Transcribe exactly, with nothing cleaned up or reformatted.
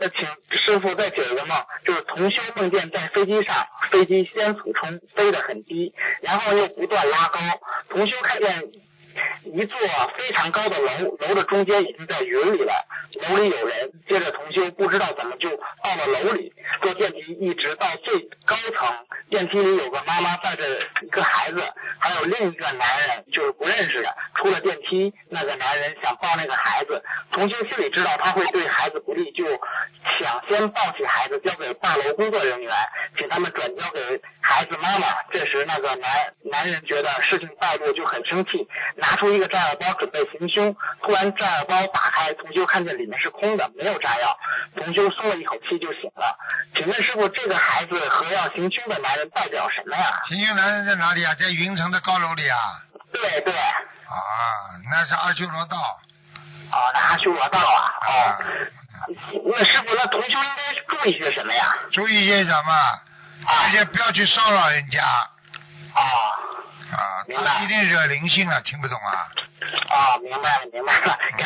那请师傅再解一个梦，就是同修梦见在飞机上，飞机先俯冲，飞得很低，然后又不断拉高，同修看见一座非常高的楼，楼的中间已经在云里了，楼里有人。接着同修不知道怎么就到了楼里，坐电梯一直到最高层，电梯里有个妈妈带着一个孩子，还有另一个男人就是不认识的。出了电梯，那个男人想抱那个孩子，同修心里知道他会对孩子不利，就抢先抱起孩子交给大楼工作人员，请他们转交给孩子妈妈。这时那个男男人觉得事情败露，就很生气，拿出一个炸药包准备行凶。突然炸药包打开，同修看见里面是空的，没有炸药，同修松了一口气就醒了。请问师傅，这个孩子和要行凶的男人代表什么呀？ 行凶男人在哪里啊？在云城的高楼里啊？ 对对。 啊，那是阿修罗道。 哦，那阿修罗道啊。哦。那师傅，那同修应该注意些什么呀？ 注意些什么？而且不要去骚扰人家。 啊。 啊，他一定惹灵性了，听不懂啊？ 啊，明白了，明白了。